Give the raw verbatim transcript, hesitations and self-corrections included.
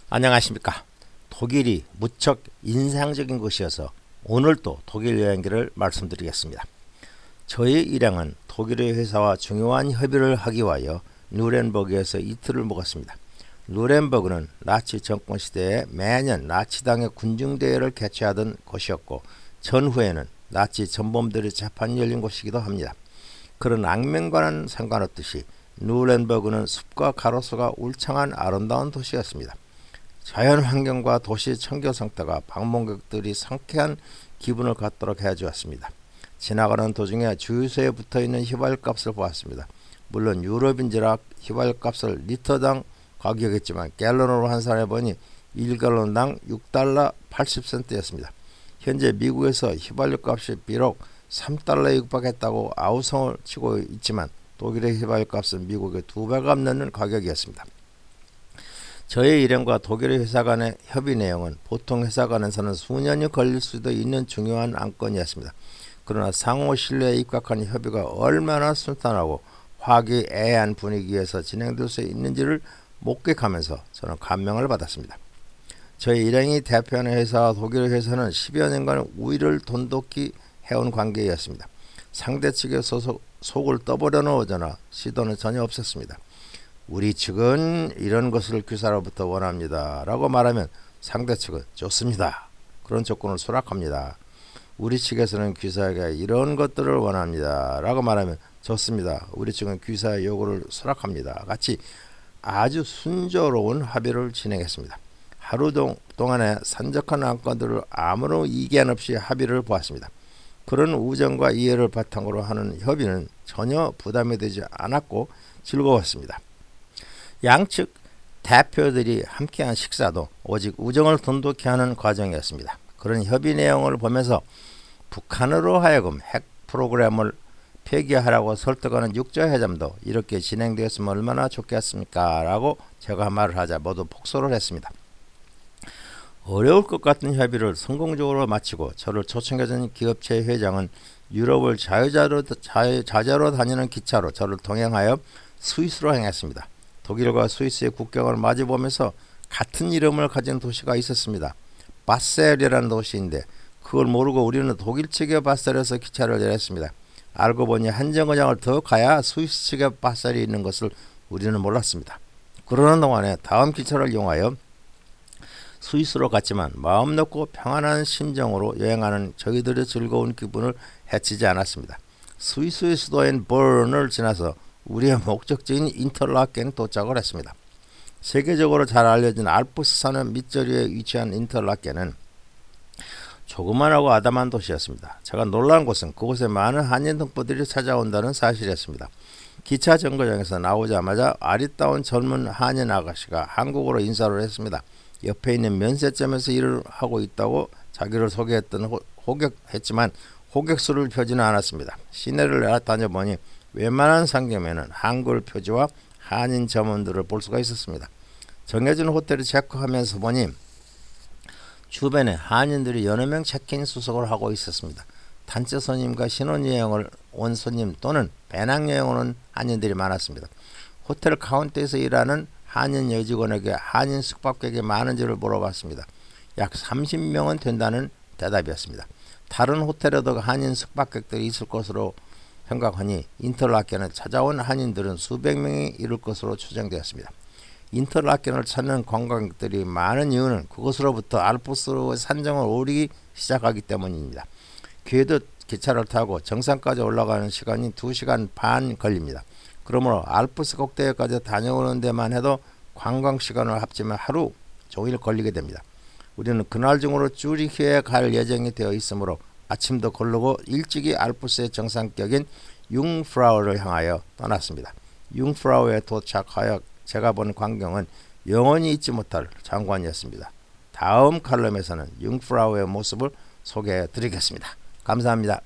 안녕하십니까. 독일이 무척 인상적인 곳이어서 오늘 또 독일 여행기를 말씀드리겠습니다. 저희 일행은 독일의 회사와 중요한 협의를 하기 위하여 누렌버그에서 이틀을 묵었습니다. 누렌버그는 나치 정권 시대에 매년 나치당의 군중대회를 개최하던 곳이었고 전후에는 나치 전범들의 재판이 열린 곳이기도 합니다. 그런 악명과는 상관없듯이 누렌버그는 숲과 가로수가 울창한 아름다운 도시였습니다. 자연환경과 도시 청결 상태가 방문객들이 상쾌한 기분을 갖도록 해주었습니다. 지나가는 도중에 주유소에 붙어있는 휘발유값을 보았습니다. 물론 유럽인지라 휘발유값을 리터당 가격이었지만 갤런으로 환산해 보니 일 갤런당 육 달러 팔십 센트였습니다. 현재 미국에서 휘발유값이 비록 삼 달러에 육박했다고 아우성을 치고 있지만 독일의 휘발유값은 미국의 두 배가 넘는 가격이었습니다. 저의 일행과 독일의 회사 간의 협의 내용은 보통 회사 간에서는 수년이 걸릴 수도 있는 중요한 안건이었습니다. 그러나 상호 신뢰에 입각한 협의가 얼마나 순탄하고 화기애애한 분위기에서 진행될 수 있는지를 목격하면서 저는 감명을 받았습니다. 저희 일행이 대표하는 회사와 독일의 회사는 십여 년간 우위를 돈독히 해온 관계였습니다. 상대 측의 소속, 속을 떠보려는 오거나 시도는 전혀 없었습니다. 우리 측은 이런 것을 귀사로부터 원합니다 라고 말하면 상대 측은 좋습니다. 그런 조건을 수락합니다. 우리 측에서는 귀사에게 이런 것들을 원합니다 라고 말하면 좋습니다. 우리 측은 귀사의 요구를 수락합니다. 같이 아주 순조로운 합의를 진행했습니다. 하루 동, 동안에 산적한 안건들을 아무런 이견 없이 합의를 보았습니다. 그런 우정과 이해를 바탕으로 하는 협의는 전혀 부담이 되지 않았고 즐거웠습니다. 양측 대표들이 함께한 식사도 오직 우정을 돈독히 하는 과정이었습니다. 그런 협의 내용을 보면서 북한으로 하여금 핵 프로그램을 폐기하라고 설득하는 육자회담도 이렇게 진행되었으면 얼마나 좋겠습니까? 라고 제가 말을 하자 모두 복소를 했습니다. 어려울 것 같은 협의를 성공적으로 마치고 저를 초청해준 기업체 회장은 유럽을 자유자로, 자유, 자자로 다니는 기차로 저를 동행하여 스위스로 향했습니다. 독일과 스위스의 국경을 마주보면서 같은 이름을 가진 도시가 있었습니다. 바셀이라는 도시인데 그걸 모르고 우리는 독일 측의 바셀에서 기차를 내렸습니다. 알고 보니 한 정거장을 더 가야 스위스 측의 바셀이 있는 것을 우리는 몰랐습니다. 그러는 동안에 다음 기차를 이용하여 스위스로 갔지만 마음 놓고 평안한 심정으로 여행하는 저희들의 즐거운 기분을 해치지 않았습니다. 스위스의 수도인 버른을 지나서 우리의 목적지인 인터라켄에 도착을 했습니다. 세계적으로 잘 알려진 알프스 산의 밑저리에 위치한 인터라켄은 조그만하고 아담한 도시였습니다. 제가 놀란 것은 그곳에 많은 한인 동포들이 찾아온다는 사실이었습니다. 기차 정거장에서 나오자마자 아리따운 젊은 한인 아가씨가 한국어로 인사를 했습니다. 옆에 있는 면세점에서 일을 하고 있다고 자기를 소개했던 호, 호객했지만 호객수를 펴지는 않았습니다. 시내를 다녀보니 웬만한 상점에는 한글 표지와 한인 점원들을 볼 수가 있었습니다. 정해진 호텔을 체크하면서 보니 주변에 한인들이 여러 명 체크인 수속을 하고 있었습니다. 단체 손님과 신혼여행을 온 손님 또는 배낭여행을 온 한인들이 많았습니다. 호텔 카운터에서 일하는 한인 여직원에게 한인 숙박객이 많은지를 물어봤습니다. 약 삼십 명은 된다는 대답이었습니다. 다른 호텔에도 한인 숙박객들이 있을 것으로 생각하니 인터라켄을 찾아온 한인들은 수백 명이 이를 것으로 추정되었습니다. 인터라켄을 찾는 관광객들이 많은 이유는 그곳으로부터 알프스로의 산정을 오르기 시작하기 때문입니다. 궤도 기차를 타고 정상까지 올라가는 시간이 두 시간 반 걸립니다. 그러므로 알프스 꼭대기까지 다녀오는 데만 해도 관광 시간을 합치면 하루 종일 걸리게 됩니다. 우리는 그날 중으로 쭈리히에 갈 예정이 되어 있으므로 아침도 거르고 일찍이 알프스의 정상격인 융프라우를 향하여 떠났습니다. 융프라우에 도착하여 제가 본 광경은 영원히 잊지 못할 장관이었습니다. 다음 칼럼에서는 융프라우의 모습을 소개해 드리겠습니다. 감사합니다.